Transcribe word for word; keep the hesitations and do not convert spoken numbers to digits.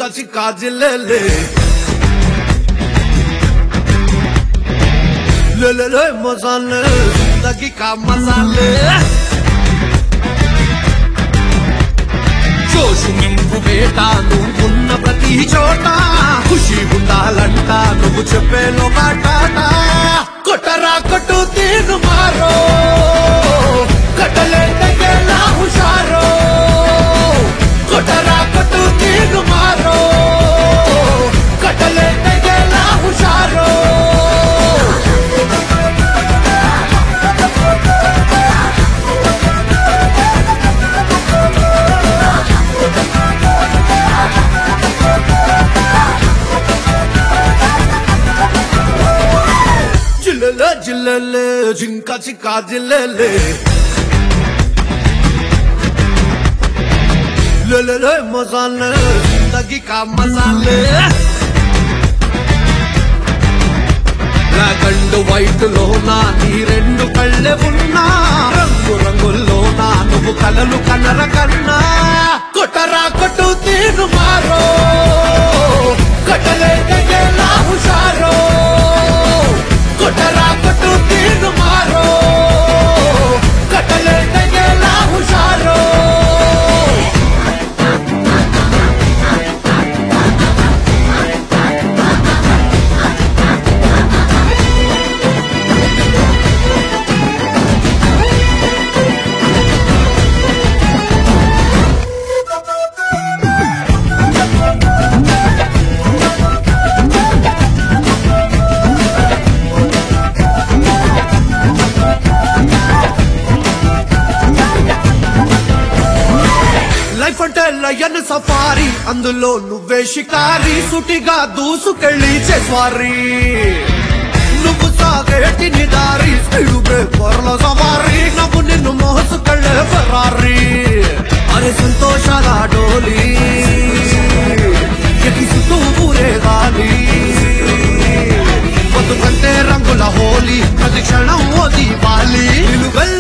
జింకా చిక్కా జిల్లెలే ले ले मसाले जिंदगी का मसाले जोश निंपु बेटा నువ్వున్న ప్రతి చోట ఖుషి ఉండాలంట నువ్వు చెప్పేలో మాటాట కొట్టరా కొట్టు తీరు మారో కట్టలే తగేలా హుషారో కొట్టరా కొట్టు తీరు మారో కట్టలే తగేలా హుషారో जिल्ले जिल्ले जिंका चिक्का जिल्ले ले ले ले मसाले जिंदगी का मसाले ब्लैक अंड व्हाइट लोना नी रेंडु कళ్ళే ఉన్నా రంగు రంగుల్లోనా నువ్వు కలలు కనర కన్నా కొట్టరా కొట్టు తీరు మారో కట్టలే తగేలా హుషారో కొట్టరా కొట్టు తీరు మారో కట్టలే తగేలా హుషారో లైఫ్ అంటే లయన్ సఫారీ అందులో నువ్వే షికారి సుటిగా దూసుకెళ్ళి చేస్వారీ నువ్వు సాగేటి నిదారి స్పీడు బ్రేకర్ల సవారీ నవ్వు నిన్ను మోసుకెళ్ళే ఫెరారీ అరే సంతోషాల డోలీ ఎగిసుతూ ఊరే గాలి బతుకంటే రంగుల హోలీ ప్రతి క్షణం ఓ దీపాలి నిలువెల్ల